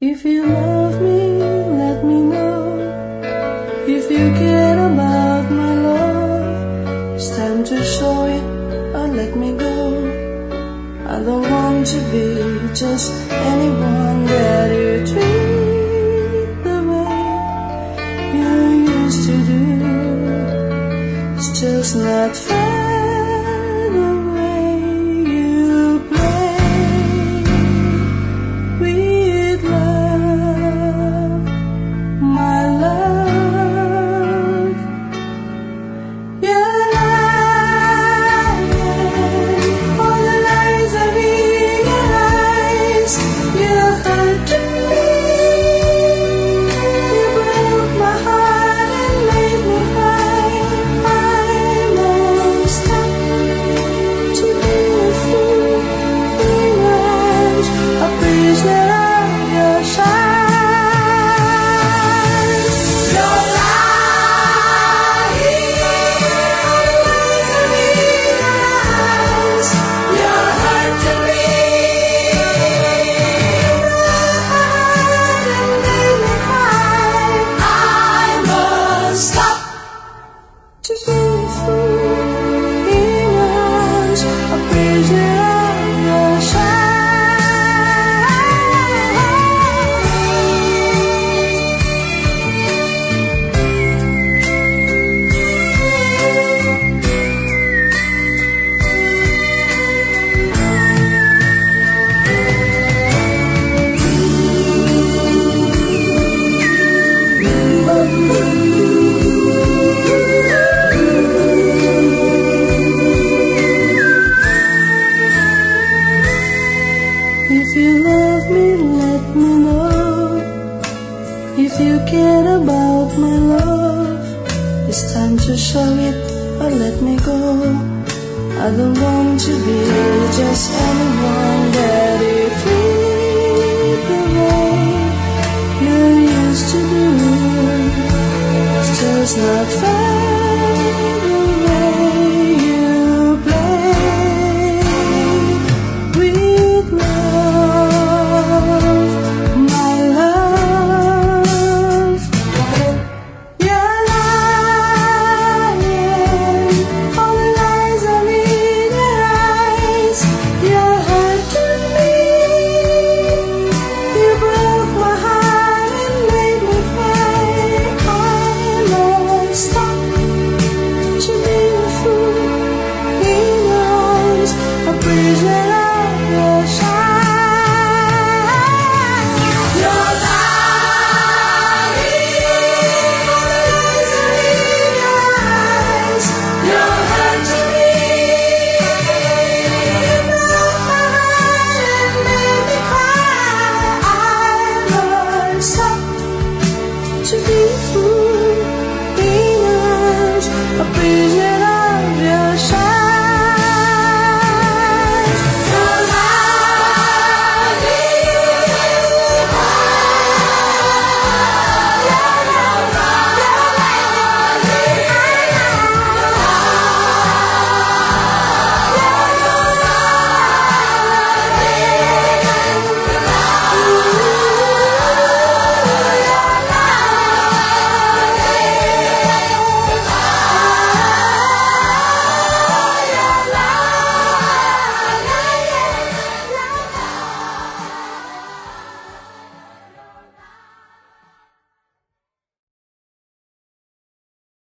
If you love me, let me know. If you care about my love, it's time to show it or let me go. I don't want to be just anyone that you treat the way you used to do. It's just not fair the way you play with love, my love. You're lying, all the lies I realize. You hurt me, you broke my heart and made me cry. I messed up to be a fool, ignorant, a prisoner of your shine. You're lying, all the lies I realize. You're hurting me, and made me cry. I must stop to be a fool, ignorant, a prisoner of your shine. If you love me, let me know. If you care about my love, it's time to show it or let me go. I don't want to be just anyone that